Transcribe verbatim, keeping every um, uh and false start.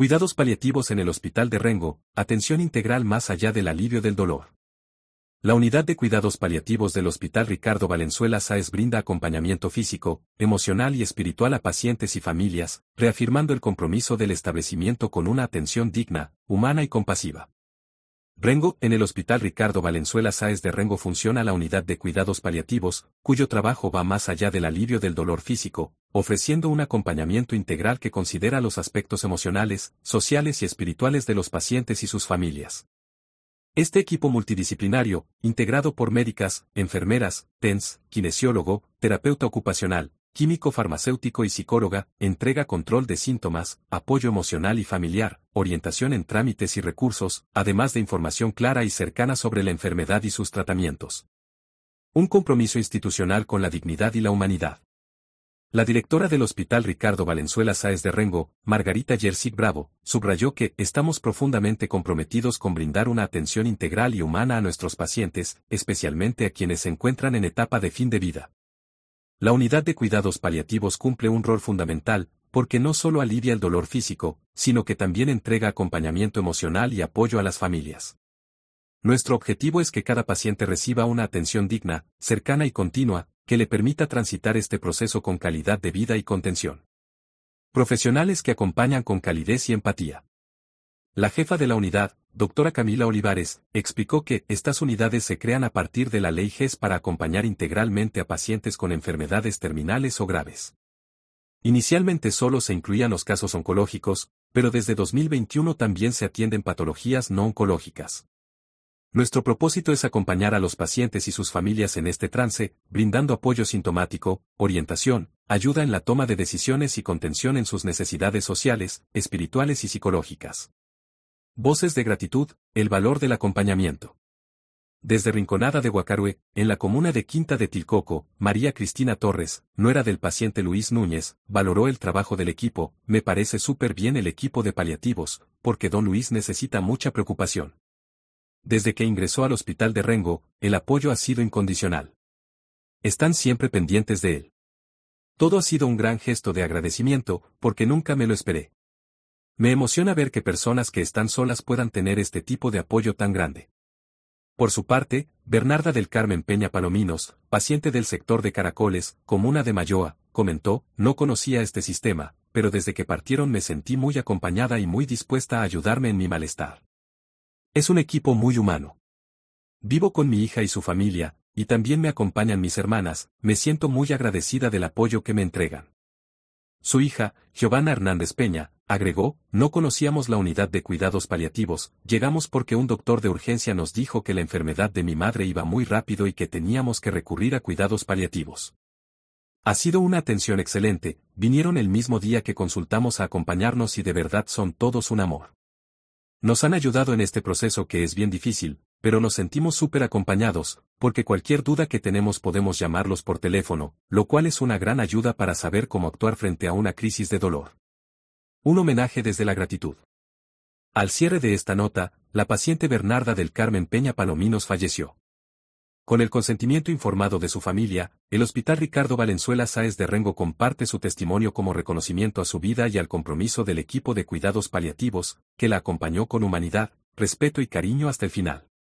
Cuidados paliativos en el Hospital de Rengo, atención integral más allá del alivio del dolor. La unidad de cuidados paliativos del Hospital Ricardo Valenzuela Sáez brinda acompañamiento físico, emocional y espiritual a pacientes y familias, reafirmando el compromiso del establecimiento con una atención digna, humana y compasiva. Rengo, en el Hospital Ricardo Valenzuela Sáez de Rengo funciona la unidad de cuidados paliativos, cuyo trabajo va más allá del alivio del dolor físico, ofreciendo un acompañamiento integral que considera los aspectos emocionales, sociales y espirituales de los pacientes y sus familias. Este equipo multidisciplinario, integrado por médicas, enfermeras, T E N S, kinesiólogo, terapeuta ocupacional, químico farmacéutico y psicóloga, entrega control de síntomas, apoyo emocional y familiar, orientación en trámites y recursos, además de información clara y cercana sobre la enfermedad y sus tratamientos. Un compromiso institucional con la dignidad y la humanidad. La directora del Hospital Ricardo Valenzuela Sáez de Rengo, Margarita Yersic Bravo, subrayó que estamos profundamente comprometidos con brindar una atención integral y humana a nuestros pacientes, especialmente a quienes se encuentran en etapa de fin de vida. La unidad de cuidados paliativos cumple un rol fundamental, porque no solo alivia el dolor físico, sino que también entrega acompañamiento emocional y apoyo a las familias. Nuestro objetivo es que cada paciente reciba una atención digna, cercana y continua, que le permita transitar este proceso con calidad de vida y contención. Profesionales que acompañan con calidez y empatía. La jefa de la unidad, doctora Camila Olivares, explicó que estas unidades se crean a partir de la Ley G E S para acompañar integralmente a pacientes con enfermedades terminales o graves. Inicialmente solo se incluían los casos oncológicos, pero desde dos mil veintiuno también se atienden patologías no oncológicas. Nuestro propósito es acompañar a los pacientes y sus familias en este trance, brindando apoyo sintomático, orientación, ayuda en la toma de decisiones y contención en sus necesidades sociales, espirituales y psicológicas. Voces de gratitud, el valor del acompañamiento. Desde Rinconada de Guacarue, en la comuna de Quinta de Tilcoco, María Cristina Torres, nuera del paciente Luis Núñez, valoró el trabajo del equipo. Me parece súper bien el equipo de paliativos, porque don Luis necesita mucha preocupación. Desde que ingresó al Hospital de Rengo, el apoyo ha sido incondicional. Están siempre pendientes de él. Todo ha sido un gran gesto de agradecimiento, porque nunca me lo esperé. Me emociona ver que personas que están solas puedan tener este tipo de apoyo tan grande. Por su parte, Bernarda del Carmen Peña Palominos, paciente del sector de Caracoles, comuna de Mayoa, comentó, no conocía este sistema, pero desde que partieron me sentí muy acompañada y muy dispuesta a ayudarme en mi malestar. Es un equipo muy humano. Vivo con mi hija y su familia, y también me acompañan mis hermanas, me siento muy agradecida del apoyo que me entregan. Su hija, Giovanna Hernández Peña, agregó, no conocíamos la unidad de cuidados paliativos, llegamos porque un doctor de urgencia nos dijo que la enfermedad de mi madre iba muy rápido y que teníamos que recurrir a cuidados paliativos. Ha sido una atención excelente, vinieron el mismo día que consultamos a acompañarnos y de verdad son todos un amor. Nos han ayudado en este proceso que es bien difícil, pero nos sentimos súper acompañados, porque cualquier duda que tenemos podemos llamarlos por teléfono, lo cual es una gran ayuda para saber cómo actuar frente a una crisis de dolor. Un homenaje desde la gratitud. Al cierre de esta nota, la paciente Bernarda del Carmen Peña Palominos falleció. Con el consentimiento informado de su familia, el Hospital Ricardo Valenzuela Sáez de Rengo comparte su testimonio como reconocimiento a su vida y al compromiso del equipo de cuidados paliativos, que la acompañó con humanidad, respeto y cariño hasta el final.